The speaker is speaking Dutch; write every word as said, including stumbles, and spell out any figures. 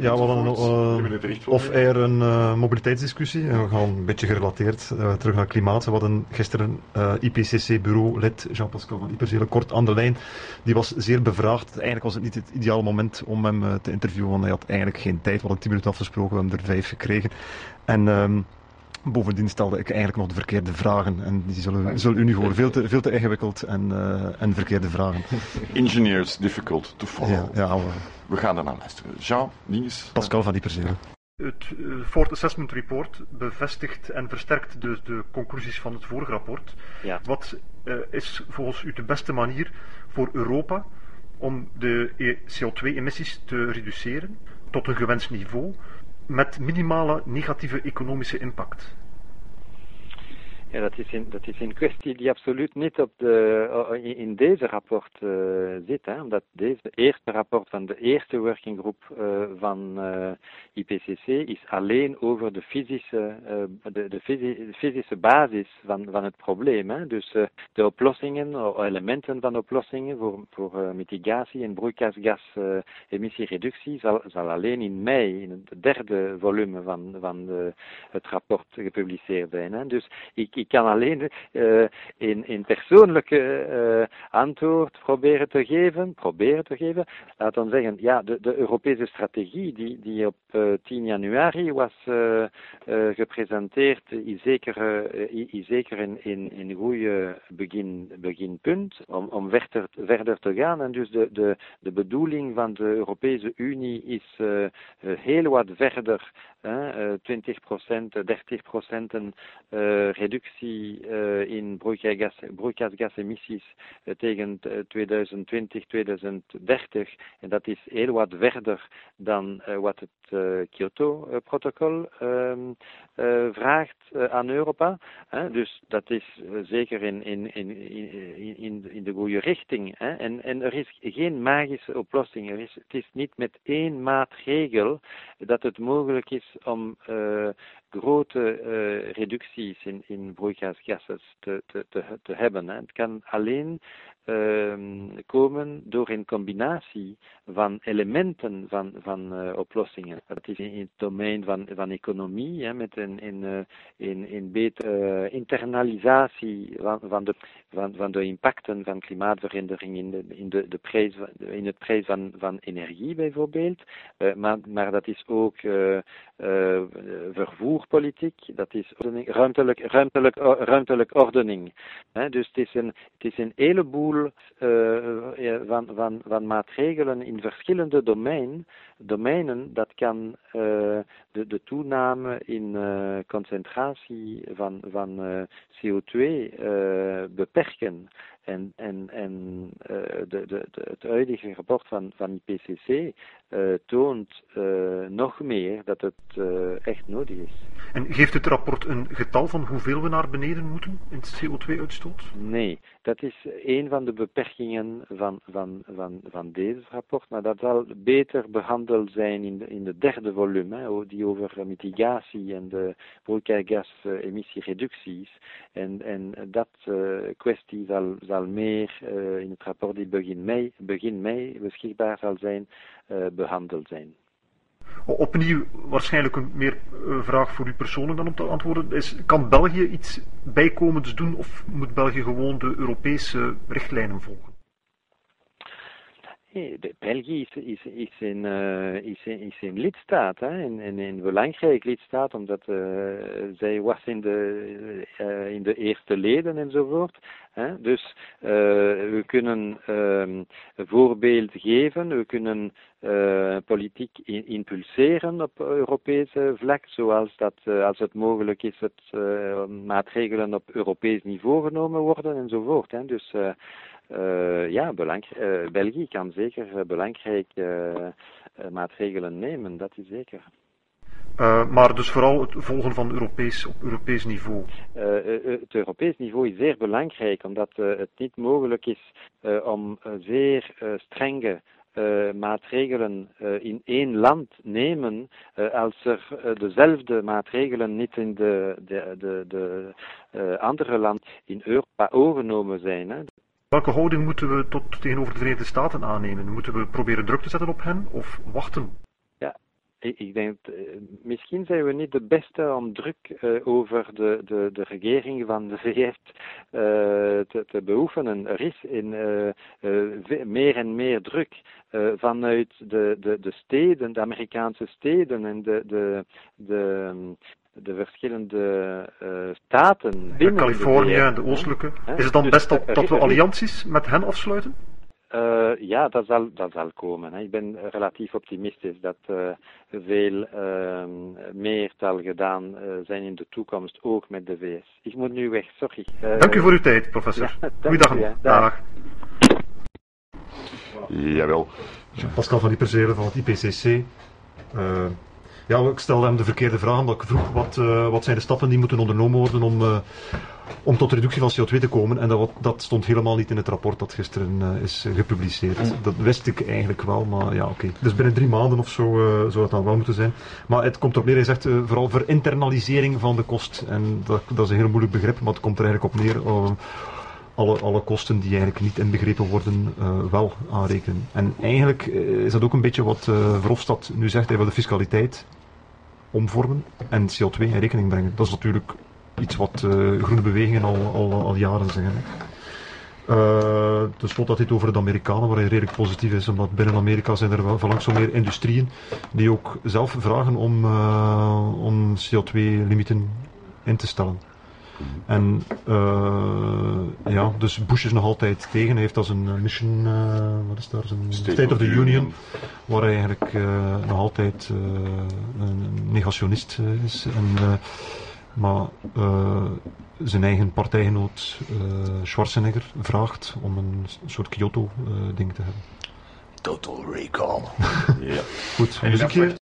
Ja, we hadden een uh, off-air een uh, mobiliteitsdiscussie. En we gaan een beetje gerelateerd uh, terug naar klimaat. We hadden gisteren uh, I P C C-bureau-lid Jean-Pascal van Ipers heel kort aan de lijn. Die was zeer bevraagd. Eigenlijk was het niet het ideale moment om hem uh, te interviewen, want hij had eigenlijk geen tijd. We hadden tien minuten afgesproken, we hebben er vijf gekregen. En um, bovendien stelde ik eigenlijk nog de verkeerde vragen. En die zullen, zullen u nu horen. Veel te, veel te ingewikkeld en, uh, en verkeerde vragen. Engineers difficult to follow. Ja, ja, we... we gaan ernaar luisteren. Jean, Nies. Pascal van Ipers. Het uh, Ford Assessment Report bevestigt en versterkt dus de conclusies van het vorige rapport. Ja. Wat uh, is volgens u de beste manier voor Europa om de C O twee emissies te reduceren tot een gewenst niveau met minimale negatieve economische impact? Ja, dat is, een, dat is een kwestie die absoluut niet op de, in deze rapport uh, zit. Hè, omdat deze eerste rapport van de eerste workinggroep uh, van uh, I P C C is alleen over de fysische, uh, de, de fysi, fysische basis van, van het probleem. Hè. Dus uh, de oplossingen, elementen van oplossingen voor, voor uh, mitigatie en broeikasgasemissiereductie uh, zal, zal alleen in mei, in het derde volume van, van de, het rapport gepubliceerd zijn. Hè. Dus ik Ik kan alleen uh, een, een persoonlijke uh, antwoord proberen te geven, proberen te geven. Laten we zeggen, ja, de, de Europese strategie die, die op uh, tien januari was uh, uh, gepresenteerd, is zeker, uh, is zeker een, een, een goede begin, beginpunt om, om verder, verder te gaan. En dus de, de, de bedoeling van de Europese Unie is uh, uh, heel wat verder, uh, twintig procent, dertig procent uh, reductie Uh, in broeikasgas, broeikasgasemissies uh, tegen twintig twintig, twintig dertig. En dat is heel wat verder dan uh, wat het uh, Kyoto-protocol uh, uh, vraagt uh, aan Europa. Uh, dus dat is uh, zeker in, in, in, in, in de goede richting. Uh, en, en er is geen magische oplossing. Er is, het is niet met één maatregel dat het mogelijk is om uh, grote uh, reducties in, in broeikasgassen te, te, te, te hebben. Hè. Het kan alleen uh, komen door een combinatie van elementen van, van uh, oplossingen. Dat is in het domein van, van economie, hè, met een, een, een, een betere uh, internalisatie van, van, de, van, van de impacten van klimaatverandering in, de, in, de, de prijs, in het prijs van, van energie bijvoorbeeld. Uh, maar, maar dat is ook uh, uh, vervoerpolitiek, dat is ruimtelijk, ruimtelijk, ruimtelijk ordening. He, dus het is een, het is een heleboel uh, van, van, van maatregelen in verschillende domein, domeinen dat kan uh, de, de toename in uh, concentratie van, van uh, C O twee uh, beperken. En, en, en uh, de, de, de, het huidige rapport van, van I P C C uh, toont uh, nog meer dat het uh, echt nodig is. En geeft het rapport een getal van hoeveel we naar beneden moeten in C O twee uitstoot? Nee, dat is een van de beperkingen van, van, van, van deze rapport, maar dat zal beter behandeld zijn in de, in de derde volume, hè, die over mitigatie en de broeikasgasemissiereducties. En, en dat uh, kwestie zal, zal meer uh, in het rapport die begin mei, begin mei beschikbaar zal zijn, uh, behandeld zijn. Opnieuw waarschijnlijk een meer uh, vraag voor u persoonlijk dan om te antwoorden. Is, kan België iets bijkomends doen of moet België gewoon de Europese richtlijnen volgen? Nee, België is, is, is, een, uh, is, een, is een lidstaat, hè? Een, een, een belangrijk lidstaat, omdat uh, zij was in de, uh, in de eerste leden enzovoort. Hè? Dus uh, we kunnen uh, een voorbeeld geven, we kunnen uh, politiek in, impulseren op Europese vlak, zoals dat, uh, als het mogelijk is, dat uh, maatregelen op Europees niveau genomen worden enzovoort. Hè? Dus uh, Uh, ja, belangrijk, uh, België kan zeker uh, belangrijke uh, uh, maatregelen nemen, dat is zeker. Uh, maar dus vooral het volgen van Europees, op Europees niveau? Uh, uh, het Europees niveau is zeer belangrijk, omdat uh, het niet mogelijk is uh, om uh, zeer uh, strenge Uh, maatregelen uh, in één land nemen uh, als er uh, dezelfde maatregelen niet in de, de, de, de uh, andere landen in Europa overgenomen zijn. Hè. Welke houding moeten we tot tegenover de Verenigde Staten aannemen? Moeten we proberen druk te zetten op hen of wachten? Ja, ik, ik denk, uh, misschien zijn we niet de beste om druk uh, over de, de, de regering van de V S uh, te, te beoefenen. Er is in, uh, uh, meer en meer druk uh, vanuit de, de, de steden, de Amerikaanse steden en de, de, de, de verschillende uh, staten binnen Californië en de, de oostelijke. Huh? Is het dan dus, best dat, dat we er, allianties met hen afsluiten? Uh, ja, dat zal, dat zal komen. Hè. Ik ben relatief optimistisch dat uh, veel uh, meer zal gedaan uh, zijn in de toekomst, ook met de V S. Ik moet nu weg, sorry. Uh, dank u voor uw tijd, professor. Ja, Goeiedag. Dag. Dag. Jawel. Pascal van Ieperzele van het I P C C. Uh, ja, ik stelde hem de verkeerde vraag, omdat ik vroeg wat, uh, wat zijn de stappen die moeten ondernomen worden om, uh, om tot reductie van C O twee te komen. En dat, dat stond helemaal niet in het rapport dat gisteren uh, is gepubliceerd. Dat wist ik eigenlijk wel, maar ja, oké. Okay. Dus binnen drie maanden of zo uh, zou dat dan wel moeten zijn. Maar het komt op neer, hij zegt uh, vooral verinternalisering van de kost. En dat, dat is een heel moeilijk begrip, maar het komt er eigenlijk op neer. Uh, Alle, alle kosten die eigenlijk niet inbegrepen worden, uh, wel aanrekenen. En eigenlijk uh, is dat ook een beetje wat uh, Verhofstadt nu zegt. Hij wil de fiscaliteit omvormen en C O twee in rekening brengen. Dat is natuurlijk iets wat uh, groene bewegingen al, al, al jaren zeggen. Uh, Ten slotte had hij het over de Amerikanen, waar hij redelijk positief is, omdat binnen Amerika zijn er wel van langs zo meer industrieën die ook zelf vragen om, uh, om C O twee limieten in te stellen. En uh, ja, dus Bush is nog altijd tegen. Hij heeft als een mission, uh, wat is daar, zijn State, State of the Union, Union, waar hij eigenlijk uh, nog altijd uh, een negationist uh, is. En, uh, maar uh, zijn eigen partijgenoot uh, Schwarzenegger vraagt om een soort Kyoto-ding uh, te hebben. Total recall. Ja. Goed, muziekje.